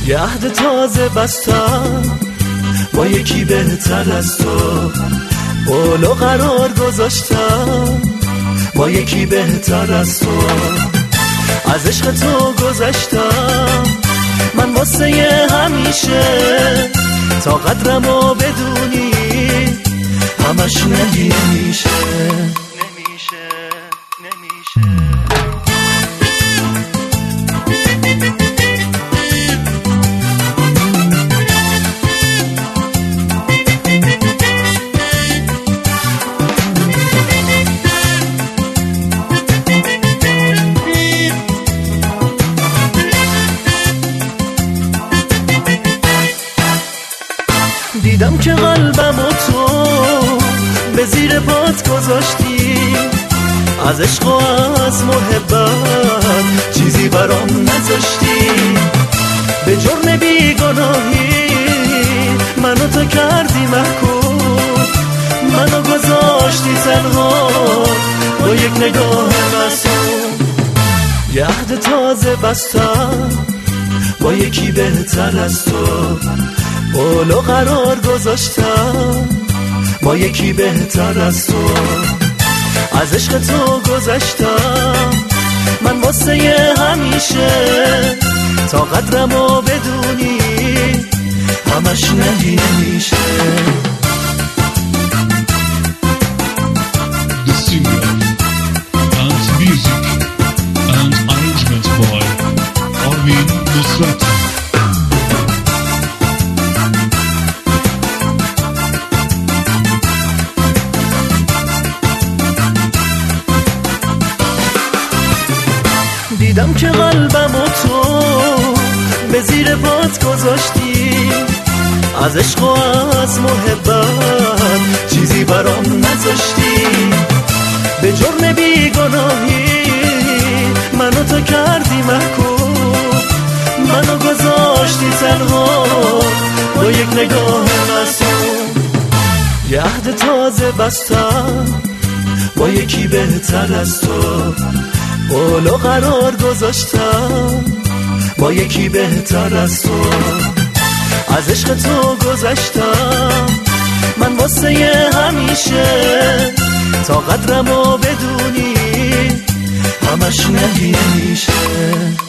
یه عهد تازه بستم با یکی بهتر از تو، قول و قرار گذاشتم با یکی بهتر از تو. از عشق تو گذشتم من واسه همیشه، تا قدرمو بدونی همش نمیشه. دیدم که قلبم و تو به زیر پات گذاشتی، از عشق و از محبت چیزی برام نذاشتی. به جرم بیگناهی منو تو کردی محکوم، منو گذاشتی تنها با یک نگاه معصوم. یه عهد تازه بستم با یکی بهتر از تو، قول و قرار گذاشتم با یکی بهتر از تو. از عشق تو گذشتم من واسه همیشه، تا قدرمو بدونی همش نمیشه. The singer and music and arrangement by Arvin Nusrat. دیدم که قلبم و تو به زیر پات گذاشتی، از عشق و از محبت چیزی برام نذاشتی. به جرم بیگناهی منو تو کردی محکوم، منو گذاشتی تنها با یک نگاه معصوم. یه عهد تازه بستم با یکی بهتر از تو، قول و قرار گذاشتم با یکی بهتر از تو. از عشق تو گذشتم من واسه همیشه، تا قدرمو بدونی همش نمیشه.